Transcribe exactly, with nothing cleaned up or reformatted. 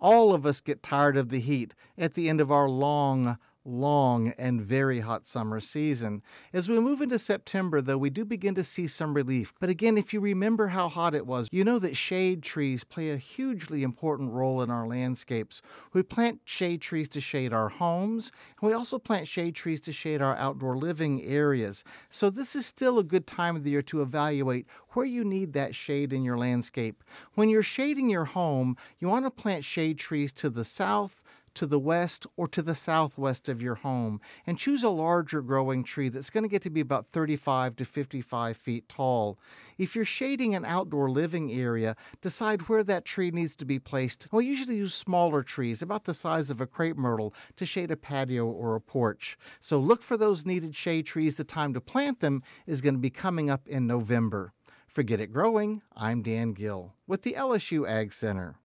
All of us get tired of the heat at the end of our long, long and very hot summer season. As we move into September, though, we do begin to see some relief. But again, if you remember how hot it was, you know that shade trees play a hugely important role in our landscapes. We plant shade trees to shade our homes, and we also plant shade trees to shade our outdoor living areas. So this is still a good time of the year to evaluate where you need that shade in your landscape. When you're shading your home, you want to plant shade trees to the south, to the west, or to the southwest of your home, and choose a larger growing tree that's going to get to be about thirty-five to fifty-five feet tall. If you're shading an outdoor living area, decide where that tree needs to be placed. We usually use smaller trees, about the size of a crepe myrtle, to shade a patio or a porch. So look for those needed shade trees. The time to plant them is going to be coming up in November. For Get It Growing, I'm Dan Gill with the L S U Ag Center.